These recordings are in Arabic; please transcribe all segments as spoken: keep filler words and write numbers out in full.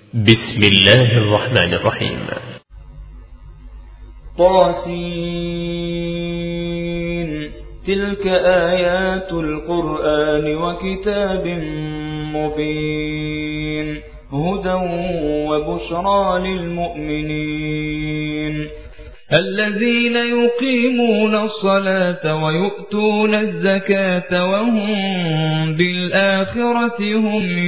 بسم الله الرحمن الرحيم. طاسين. تلك آيات القرآن وكتاب مبين هدى وبشرى للمؤمنين الذين يقيمون الصلاة ويؤتون الزكاة وهم بالآخرة هم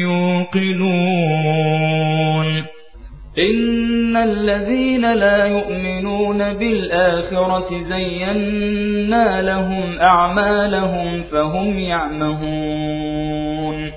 يوقنون إن الذين لا يؤمنون بالآخرة زينا لهم أعمالهم فهم يعمهون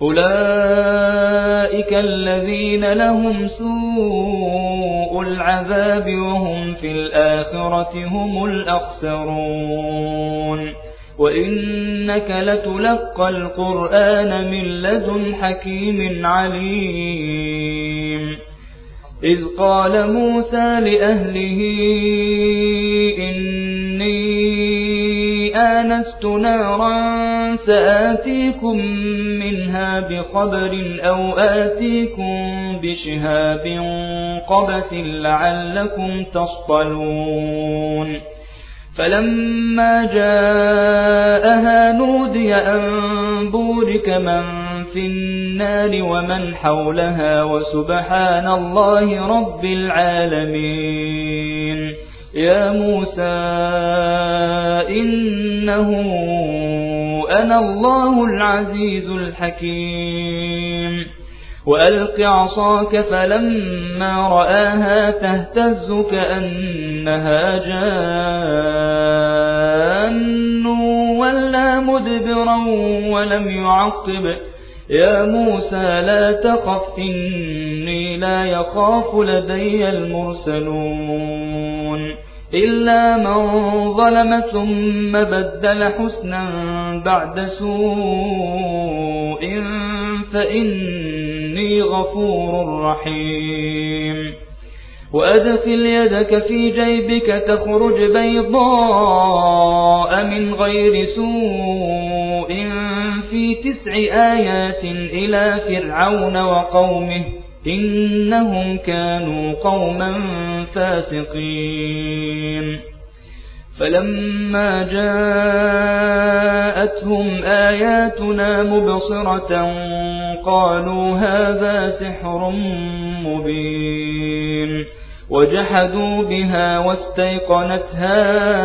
أولئك الذين لهم سوء العذاب وهم في الآخرة هم الأخسرون وإنك لتلقى القرآن من لدن حكيم عليم إذ قال موسى لأهله إني آنست نارا سآتيكم منها بخبر أو آتيكم بشهاب قبس لعلكم تصطلون فلما جاءها نودي أن بورك من في النار ومن حولها وسبحان الله رب العالمين يا موسى إنه أنا الله العزيز الحكيم وألق عصاك فلما رآها تهتز كأنها جان ولا مدبرا ولم يعقب يا موسى لا تخف إني لا يخاف لدي المرسلون إلا من ظلم ثم بدل حسنا بعد سوء فإني غفور رحيم وأدخل يدك في جيبك تخرج بيضاء من غير سوء في تسع آيات إلى فرعون وقومه إنهم كانوا قوما فاسقين فلما جاءتهم آياتنا مبصرة قالوا هذا سحر مبين وجحدوا بها واستيقنتها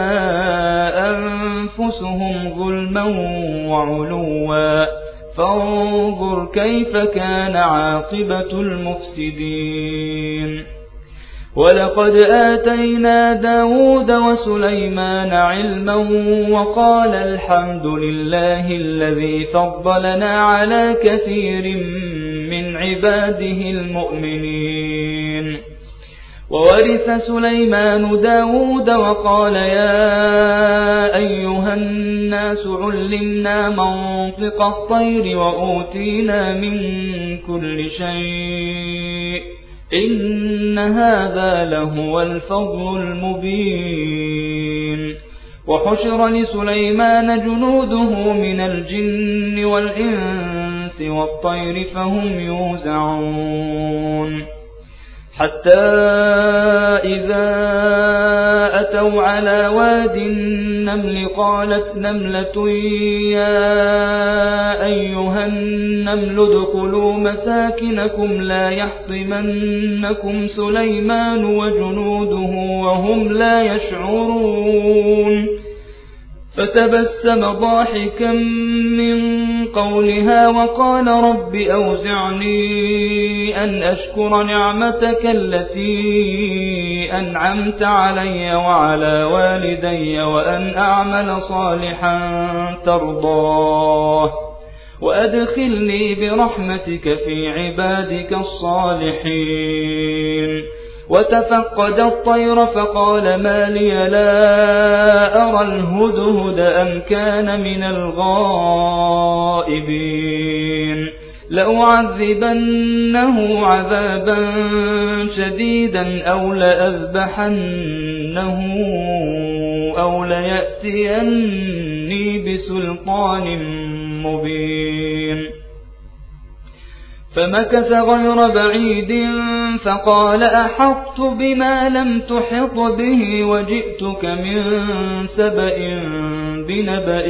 أنفسهم ظلما وعلوا فانظر كيف كان عاقبة المفسدين ولقد آتينا داود وسليمان علما وقال الحمد لله الذي فضلنا على كثير من عباده المؤمنين وورث سليمان داود وقال يا أيها الناس علمنا منطق الطير وأوتينا من كل شيء إن هذا لهو الفضل المبين وحشر لسليمان جنوده من الجن والإنس والطير فهم يوزعون حتى إذا أتوا على واد النمل قالت نملة يا أيها النمل ادخلوا مساكنكم لا يحطمنكم سليمان وجنوده وهم لا يشعرون فتبسم ضاحكا من قولها وقال رب أوزعني أن أشكر نعمتك التي أنعمت علي وعلى والدي وأن أعمل صالحا ترضاه وأدخلني برحمتك في عبادك الصالحين وتفقد الطير فقال ما لي لا أرى الهدهد أم كان من الغائبين لأعذبنه عذابا شديدا أو لأذبحنه أو ليأتيني بسلطان مبين فمكث غير بعيد فقال أحطت بما لم تحط به وجئتك من سبأ بنبأ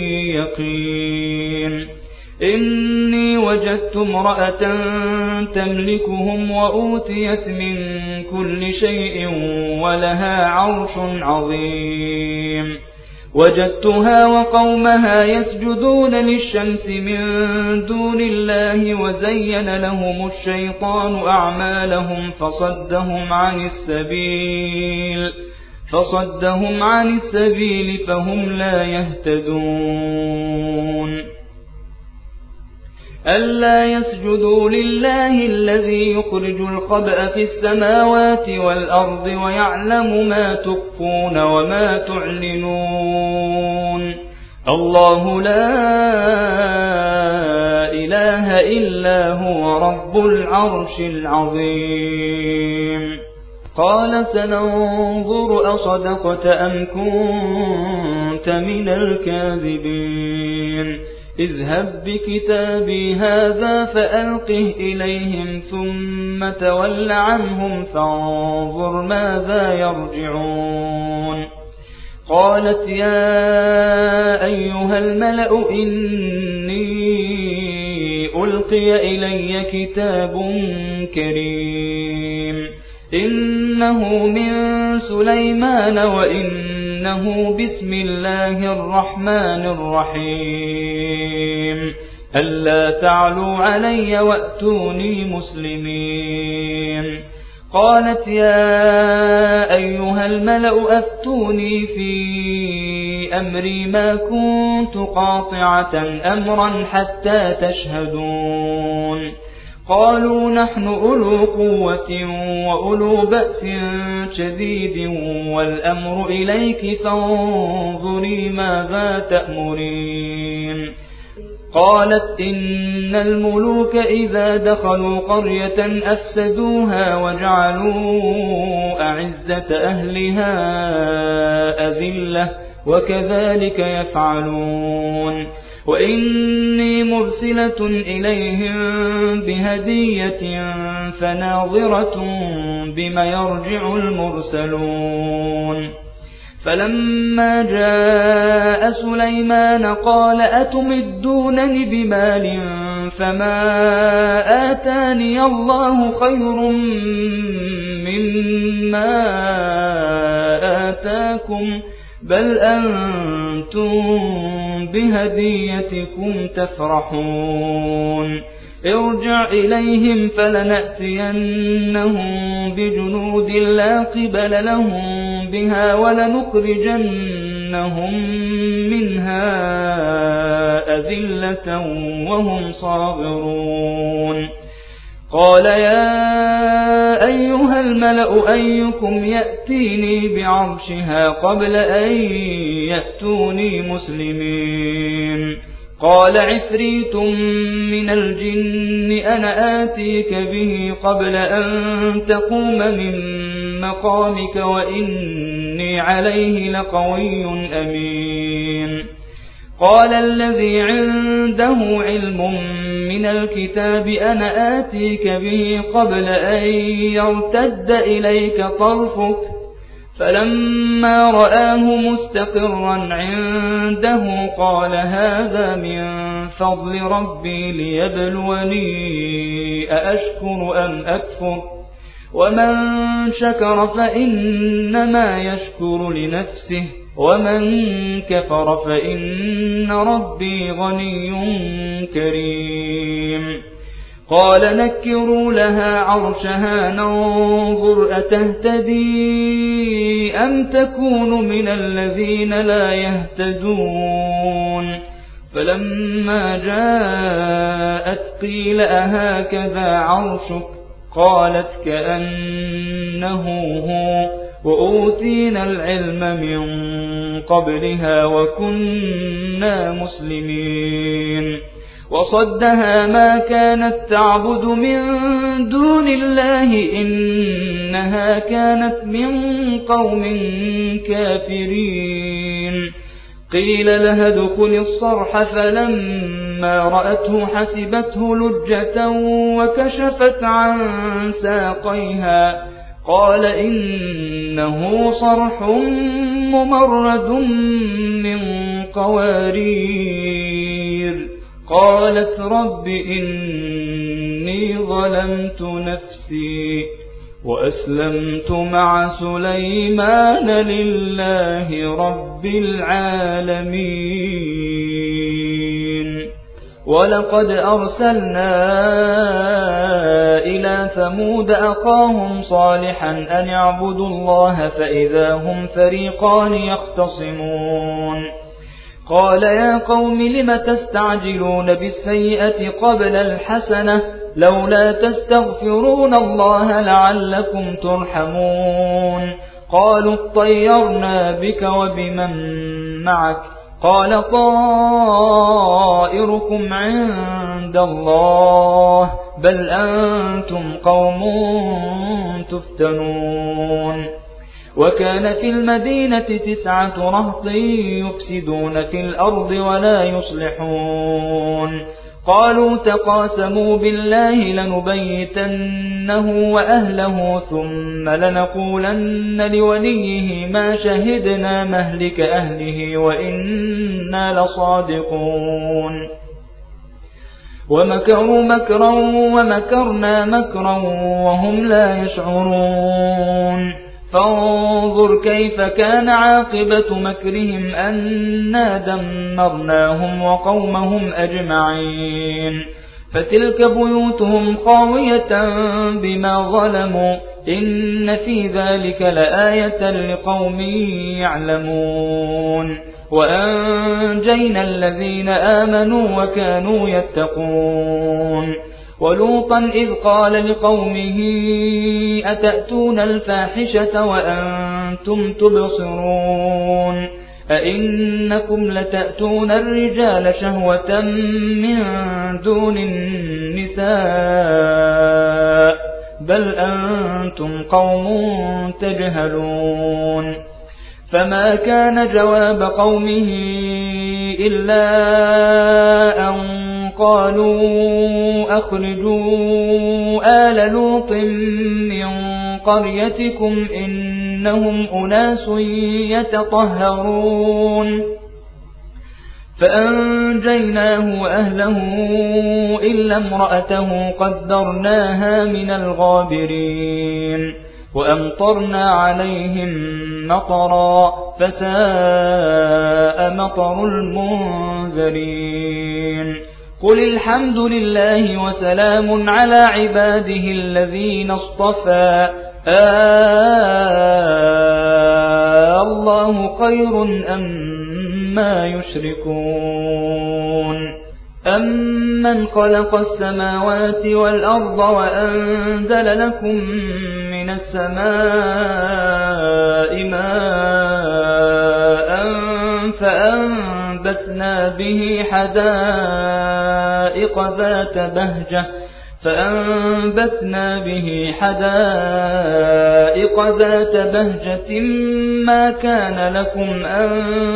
يقين إني وجدت امرأة تملكهم وأوتيت من كل شيء ولها عرش عظيم وجدتها وقومها يسجدون للشمس من دون الله وزين لهم الشيطان أعمالهم فصدهم عن السبيل فصدهم عن السبيل فهم لا يهتدون ألا يسجدوا لله الذي يخرج الخبأ في السماوات والأرض ويعلم ما تخفون وما تعلنون الله لا إله إلا هو رب العرش العظيم قال سننظر أصدقت أم كنت من الكاذبين اذهب بكتابي هذا فألقه إليهم ثم تول عنهم فانظر ماذا يرجعون قالت يا أيها الملأ إني ألقي إلي كتاب كريم إنه من سليمان وإنه بسم الله الرحمن الرحيم ألا تعلوا علي وأتوني مسلمين قالت يا أيها الملأ أفتوني في أمري ما كنت قاطعة أمرا حتى تشهدون قالوا نحن أولو قوة وأولو بأس شديد والأمر إليك فانظري ماذا تأمرين قالت إن الملوك إذا دخلوا قرية أفسدوها وجعلوا أعزة أهلها أذلة وكذلك يفعلون وإني مرسلة إليهم بهدية فناظرة بما يرجع المرسلون فلما جاء سليمان قال أتمدونني بمال فما آتاني الله خير مما آتاكم بل أنتم بهديتكم تفرحون ارجع إليهم فلنأتينهم بجنود لا قبل لهم بها ولنخرجنهم منها أذلة وهم صاغرون قال يا أيها الملأ أيكم يأتيني بعرشها قبل أن يأتوني مسلمين قال عفريت من الجن أنا آتيك به قبل أن تقوم من مقامك وإني عليه لقوي أمين قال الذي عنده علم من الكتاب أنا آتيك به قبل أن يرتد إليك طرفك فلما رآه مستقرا عنده قال هذا من فضل ربي ليبلوني أأشكر أم أكفر ومن شكر فإنما يشكر لنفسه ومن كفر فإن ربي غني كريم قال نكروا لها عرشها ننظر أتهتدي أم تكون من الذين لا يهتدون فلما جاءت قيل أهكذا عرشك قالت كأنه هو وأوتينا العلم من قبلها وكنا مسلمين وصدها ما كانت تعبد من دون الله إنها كانت من قوم كافرين قيل لها ادخل الصرح فلما رأته حسبته لجة وكشفت عن ساقيها قال إنه صرح ممرد من قوارير قالت رب إني ظلمت نفسي وأسلمت مع سليمان لله رب العالمين ولقد أرسلنا إلى ثمود أخاهم صالحا أن اعبدوا الله فإذا هم فريقان يختصمون قال يا قوم لم تستعجلون بالسيئة قبل الحسنة لولا تستغفرون الله لعلكم ترحمون قالوا اطيرنا بك وبمن معك قال طائركم عند الله بل أنتم قوم تفتنون وكان في المدينة تسعة رهط يفسدون في الأرض ولا يصلحون قالوا تقاسموا بالله لنبيتنه وأهله ثم لنقولن لوليه ما شهدنا مهلك أهله وإنا لصادقون ومكروا مكرا ومكرنا مكرا وهم لا يشعرون فانظر كيف كان عاقبة مكرهم أنا دمرناهم وقومهم أجمعين فتلك بيوتهم خاوية بما ظلموا إن في ذلك لآية لقوم يعلمون وأنجينا الذين آمنوا وكانوا يتقون ولوطا إذ قال لقومه أتأتون الفاحشة وأنتم تبصرون أئنكم لتأتون الرجال شهوة من دون النساء بل أنتم قوم تجهلون فما كان جواب قومه إلا أن قالوا أخرجوا آل لوط من قريتكم إنهم أناس يتطهرون فأنجيناه وأهله إلا امرأته قدرناها من الغابرين وأمطرنا عليهم مطرا فساء مطر المنذرين قل الحمد لله وسلام على عباده الذين اصطفى آه الله خير أما يشركون أمن خلق السماوات والأرض وأنزل لكم من السماء ماء فأنبتنا به حدائق ذات بهجة فأنبتنا به حدائق ذات بهجة ما كان لكم أن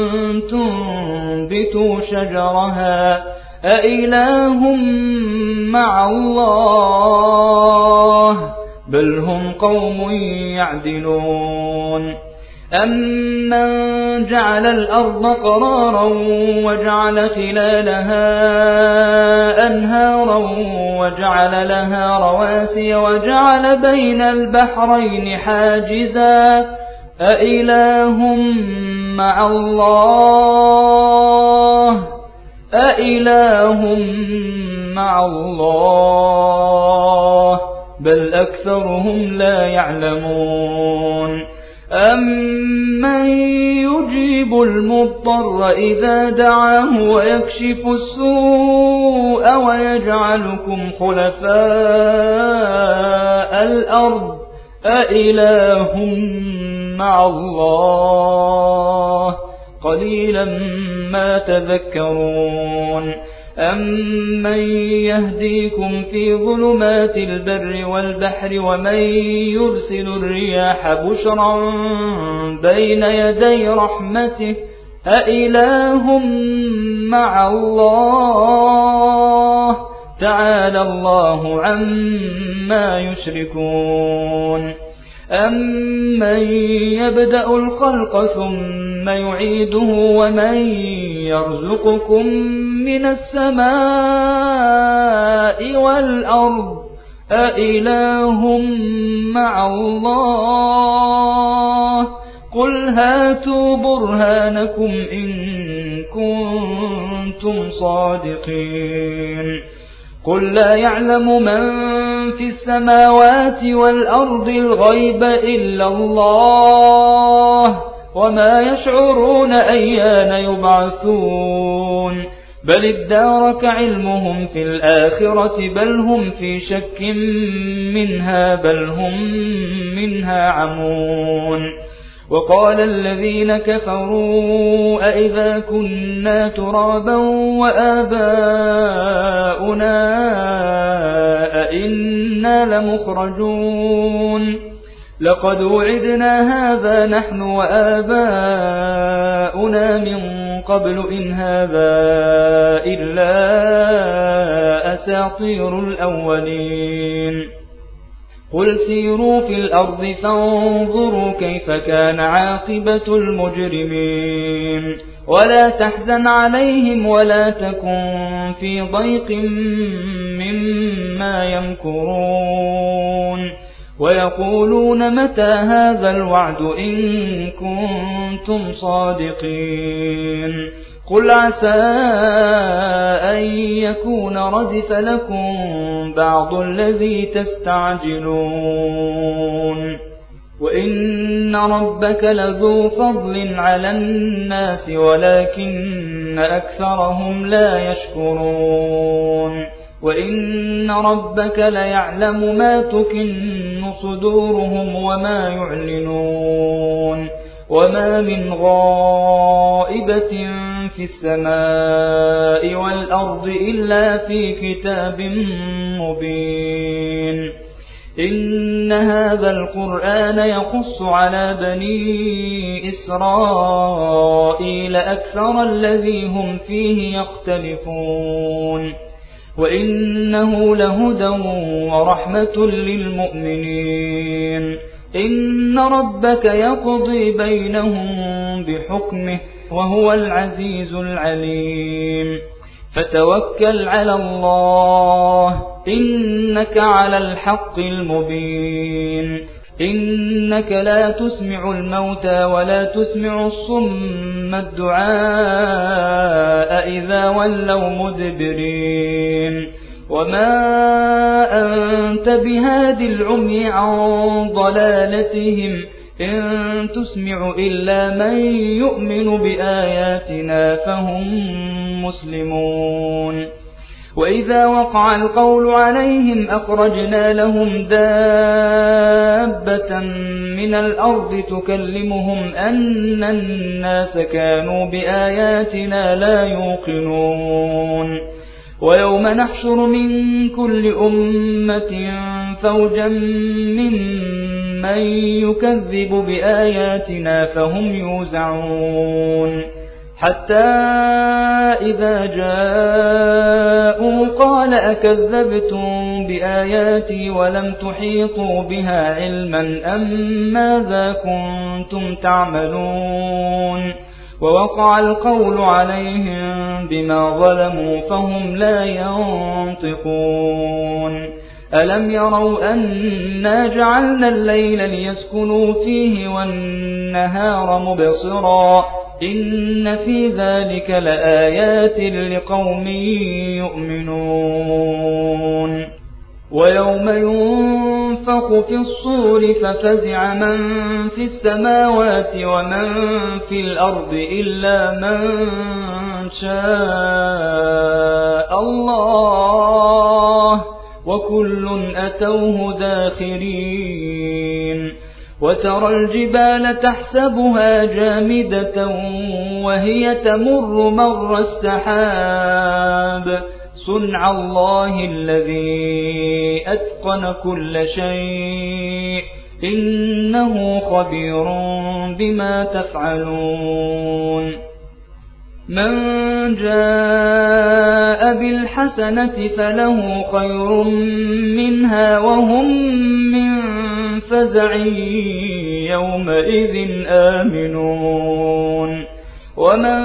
تنبتوا شجرها أإله مع الله بل هم قوم يعدلون أمن جعل الأرض قرارا وجعل خلالها أنهارا وجعل لها رواسي وجعل بين البحرين حاجزا أإله مع الله أإله مع الله بل أكثرهم لا يعلمون أمن يجيب المضطر إذا دعاه ويكشف السوء ويجعلكم خلفاء الأرض أإله مع الله قليلا ما تذكرون أمن يهديكم في ظلمات البر والبحر ومن يرسل الرياح بشرا بين يدي رحمته أإله مع الله تعالى الله عما يشركون أمن يبدأ الخلق ثم يعيده ومن يرزقكم من السماء والأرض أإله مع الله قل هاتوا برهانكم إن كنتم صادقين قل لا يعلم من في السماوات والأرض الغيب إلا الله وما يشعرون أيان يبعثون بل ادارك علمهم في الآخرة بل هم في شك منها بل هم منها عمون وقال الذين كفروا أئذا كنا ترابا وآباؤنا أئنا لمخرجون لقد وعدنا هذا نحن وآباؤنا من قبل إن هذا إلا أساطير الأولين قل سيروا في الأرض فانظروا كيف كان عاقبة المجرمين ولا تحزن عليهم ولا تكن في ضيق مما يمكرون ويقولون متى هذا الوعد إن كنتم صادقين قل عسى أن يكون ردف لكم بعض الذي تستعجلون وإن ربك لذو فضل على الناس ولكن أكثرهم لا يشكرون وإن ربك ليعلم ما تكن صدورهم وما يعلنون وما من غائبة في السماء والأرض إلا في كتاب مبين إن هذا القرآن يقص على بني إسرائيل أكثر الذي هم فيه يختلفون وإنه لهدى ورحمة للمؤمنين إن ربك يقضي بينهم بحكمه وهو العزيز العليم فتوكل على الله إنك على الحق المبين إنك لا تسمع الموتى ولا تسمع الصم الدعاء إذا ولوا مدبرين وما أنت بهاد العمي عن ضلالتهم إن تسمع إلا من يؤمن بآياتنا فهم مسلمون وإذا وقع القول عليهم أخرجنا لهم دابة من الأرض تكلمهم أن الناس كانوا بآياتنا لا يوقنون ويوم نحشر من كل أمة فوجا ممن يكذب بآياتنا فهم يوزعون حتى إذا جاءوا قال أكذبتم بآياتي ولم تحيطوا بها علما أم ماذا كنتم تعملون ووقع القول عليهم بما ظلموا فهم لا ينطقون ألم يروا أنا جعلنا الليل ليسكنوا فيه والنهار مبصرا إن في ذلك لآيات لقوم يؤمنون ويوم ينفخ في الصور ففزع من في السماوات ومن في الأرض إلا من شاء الله وكل أتوه داخرين وترى الجبال تحسبها جامدة وهي تمر مر السحاب صنع الله الذي أتقن كل شيء إنه خبير بما تفعلون من جاء بالحسنة فله خير منها وهم من فزع يومئذ آمنون ومن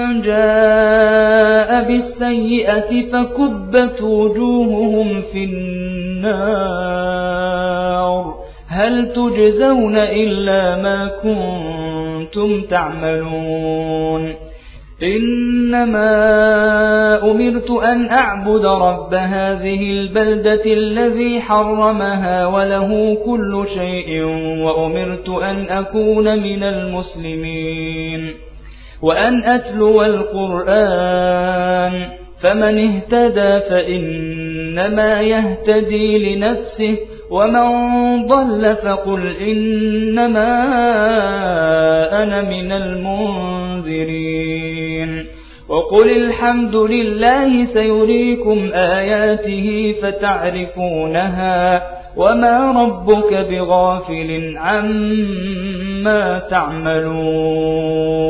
جاء بالسيئة فكبت وجوههم في النار هل تجزون إلا ما كنتم تعملون إنما أمرت أن أعبد رب هذه البلدة الذي حرمها وله كل شيء وأمرت أن أكون من المسلمين وأن أتلو القرآن فمن اهتدى فإنما يهتدي لنفسه ومن ضل فقل إنما أنا من المنذرين وقل الحمد لله سيريكم آياته فتعرفونها وما ربك بغافل عما تعملون